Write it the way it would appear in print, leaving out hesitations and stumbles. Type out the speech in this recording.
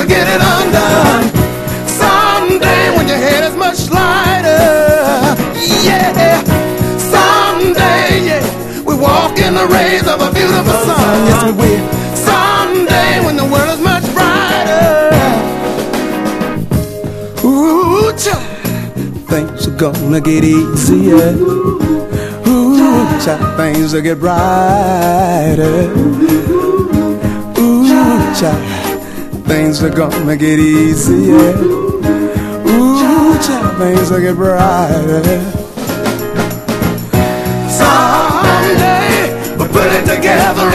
get it undone. Someday when your head is much lighter, yeah. Someday, yeah, we walk in the rays of a beautiful sun. Yes, we will. Someday when the world is much brighter, ooh, child, things are gonna get easier. Ooh, child, things will get brighter. Ooh, child, things are gonna get easier. Ooh, child, things will get brighter. Someday we'll put it together